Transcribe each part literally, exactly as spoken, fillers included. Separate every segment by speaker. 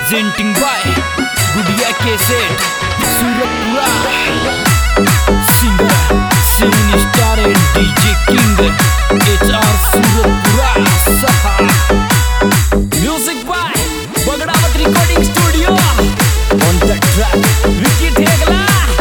Speaker 1: presenting by Gudiya Cassette, Suratpura. Singer, singing star and D J King, H R Suratpura. Saha. Music by Bagadavat Recording Studio. On the track, Vicky Thegla.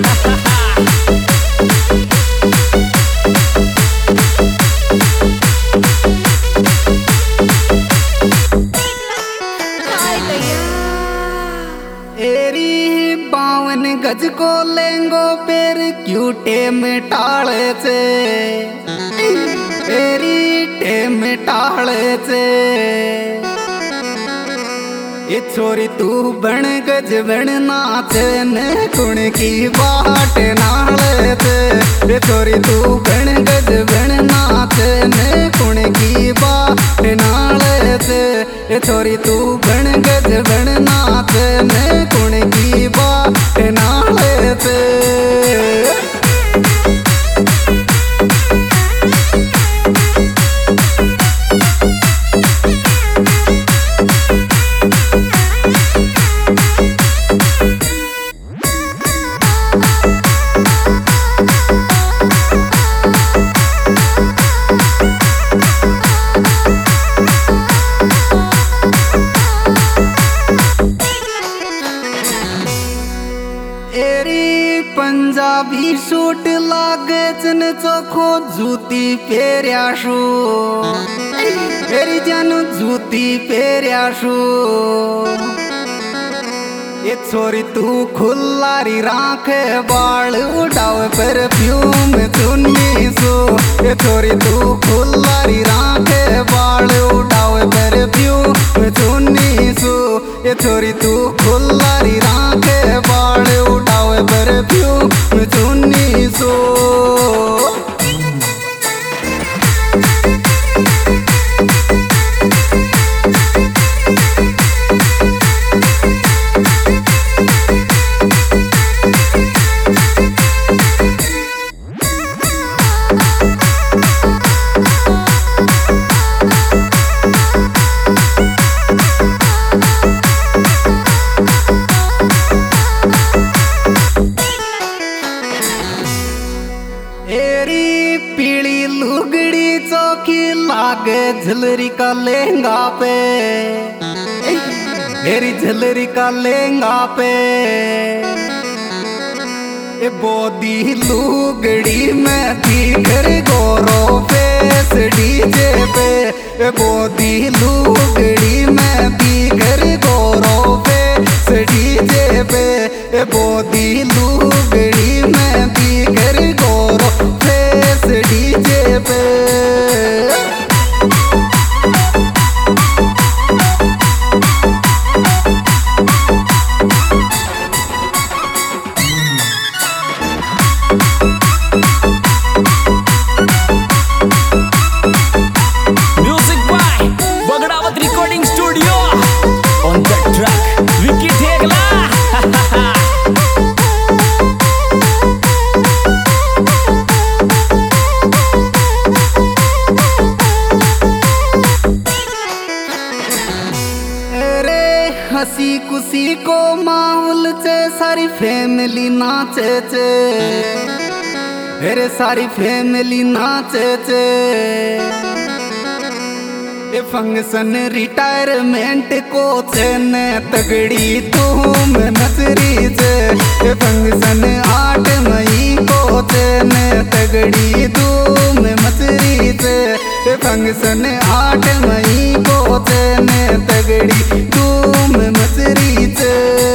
Speaker 2: गज को लेंगो पेर क्यूटे में टाले से एरी टेम टाले से ये छोरी तू बन गज बन नाचे ने कुण की बाट नाले से ये छोरी तू बन गज बन नाचे ने कुण की बाट नाले से ये छोरी तू बन गज बन नाचे ने कुण की बाट नाले से पंजाबी सूट लागे चन चोखो जूती पेरियाशू तेरी जन जूती पेरियाशू ये छोरी तू खुल्लारी राखे बाल उड़ावे परफ्यूम चुन्नी सो ये छोरी तू खुल्लारी राखे बाल उड़ावे परफ्यूम चुन्नी सो ये छोरी तू खुल्लारी राखे बाल उड़ावे परफ्यूम चुन्नी सो लागे झलरी का लहंगा पे मेरी झलरी का लहंगा पे ए बोदी लुगड़ी में दिखर गोरो फेस डीजे पे ए बोदी लुगड़ी में दिखर गोरो फेस डीजे पे ए बोदी लुगड़ी में दिखर गोरो फेस डीजे पे
Speaker 1: Recording Studio. On the track, Vicky Thegla.
Speaker 2: अरे हंसी खुशी को माहौल चे सारी फैमिली नाचे चे अरे सारी फैमिली नाचे चे ये फंक्शन रिटायरमेंट को चेन तगड़ी तुम नजरी से ये फंक्शन आठ मई को चेन तगड़ी तुम मचरी से ये फंक्शन आठ मई को चेन तगड़ी तुम मचरी से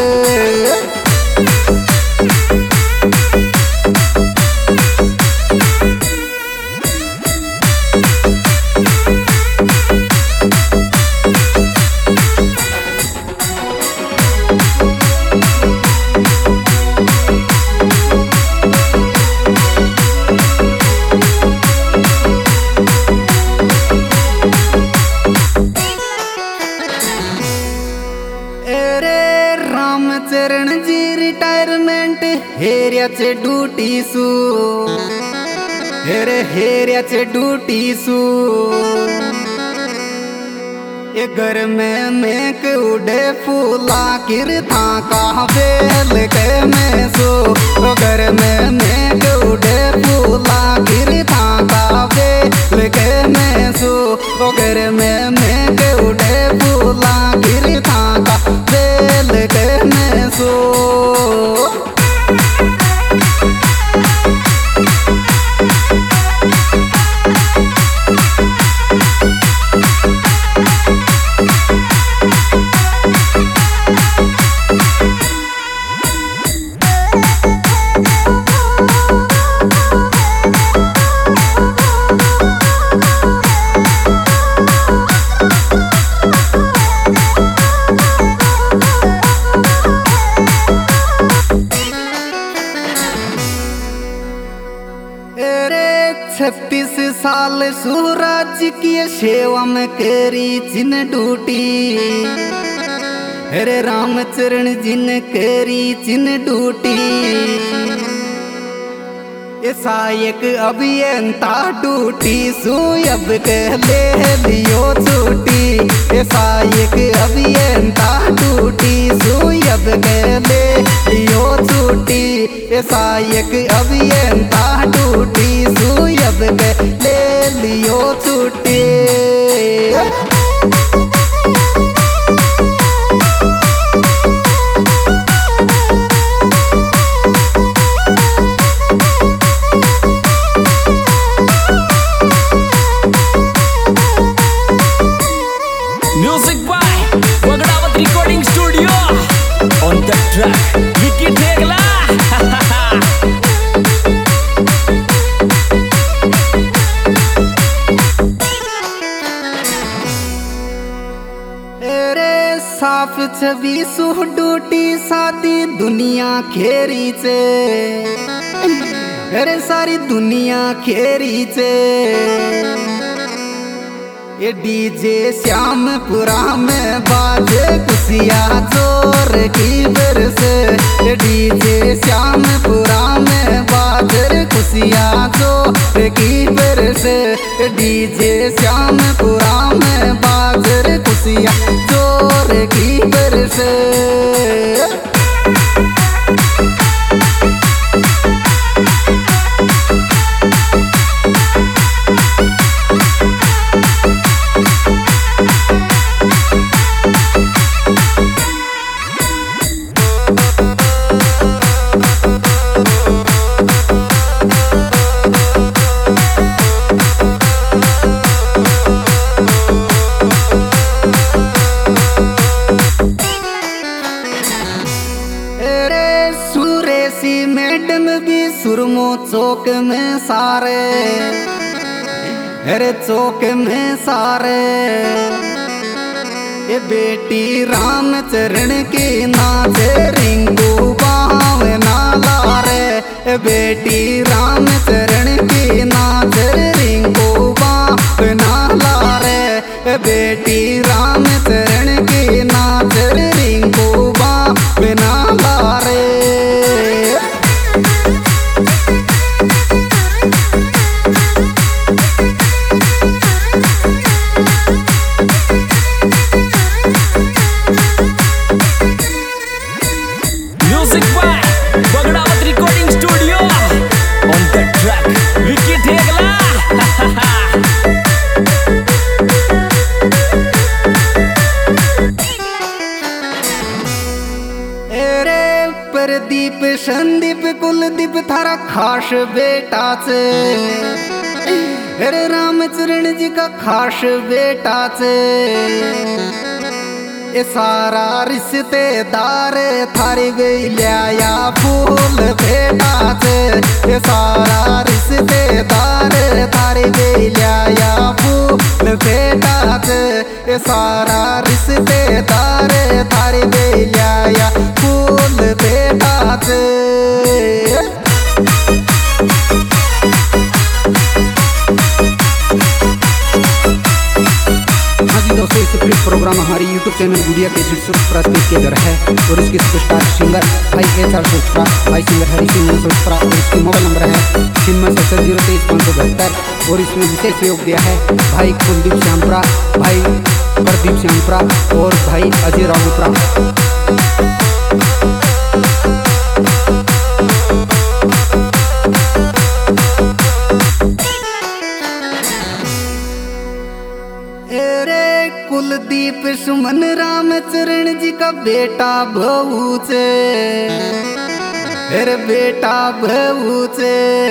Speaker 2: चरण जी रिटायरमेंट हेरियाचे ड्यूटी सू हेरे हेरियाचे ड्यूटी सू ये घर में मेक उड़े फूला किर था का बेल के में सो घर में मेक उड़े फूला किर था का बेल के में सो घर में मेक उड़े फूला किर था का बेल के में सो छत्तीस साल सूरज की सेवा में करी जिन डूटी अरे रामचरण जिन करी जिन डूटी ऐसा एक अभियंता डूटी सुयब के ले लियो छूटी ऐसा एक अभियंता डूटी सुयब के ले लियो छूटी ऐसा एक अभियंता डूटी सुयब के ले लियो छूटी
Speaker 1: Music by Bagdawat Recording Studio. On the track, Vicky Thegla.
Speaker 2: अरे साफ छवि सुह डूटी साथी दुनिया खेरी चे अरे सारी दुनिया खेरी चे ये डीजे श्यामपुरा में बाजे खुशिया जोर की बरस ये डीजे श्यामपुरा में बाजे खुशिया जोर की बरस ये डीजे श्यामपुरा में बाजे खुशिया जोर की बरस मैडम भी सुरमो चौक में सारे अरे चौक में सारे ये बेटी रामचरण की नाचे रिंकू बाव नाला रे बेटी रामचरण की नाचे रिंकू बाव नाला रे बेटी रामचरण की नाचे रिंकू बाव नाला रे
Speaker 1: Music by Bagdawat Recording Studio. On the track, Vicky Thegla.
Speaker 2: अरे प्रदीप संदीप कुलदीप थारा खास बेटा से अरे रामचरण जी का खास बेटा से ये सारा रिश्तेदार थारी गई लिया फूल बेटा से ये सारा रिश्तेदार थारी गई लिया फूल बेटा से ये सारा रिश्तेदार थारी गई लिया फूल बेटा से दोस्तों इस प्रोग्राम हमारी यूट्यूब चैनल गुड़िया के दिलसुख प्रस्तुत किया जा रहा है और इसके सुपरस्टार सिंगर भाई एच आर सोचप्रा, भाई सिंगर हरी सिंह सोचप्रा और इसके मोबाइल नंबर है छिन्नवे सत्तर जीरो तेईस पाँच सौ बहत्तर और इसमें विशेष सहयोग दिया है भाई कुलदीप श्यामपुरा, भाई प्रदीप श्यामपुरा और भाई अजय राघुपुरा। कुलदीप सुमन रामचरण जी का बेटा बहू से, अरे बेटा बहू से।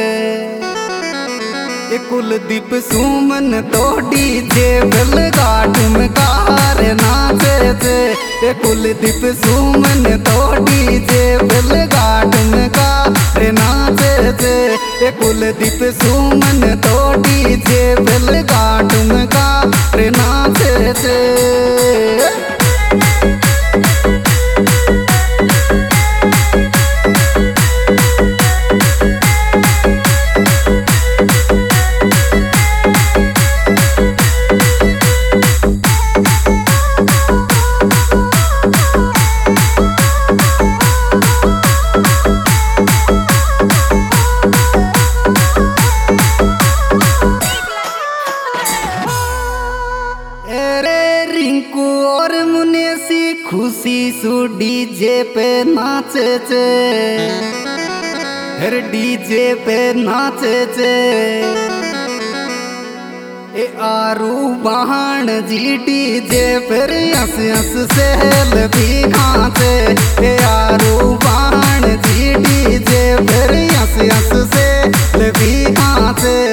Speaker 2: ए कुलदीप सुमन तो डीजे बेलगाट में कार नाचे थे। ए कुलदीप सुमन तो डीजे बेलगाट में कार नाचे थे। ए कुलदीप सुमन तो डीजे बेलगाट में कार नाचे थे। खुशी सु डीजे पे नाचे चे, हर डीजे पे नाचे चे। ए आरू बहान जी डीजे पर हंस हंस सेल भी खाते। ए आरू बहान जी डीजे पर हंस हंस सेल भी खाते।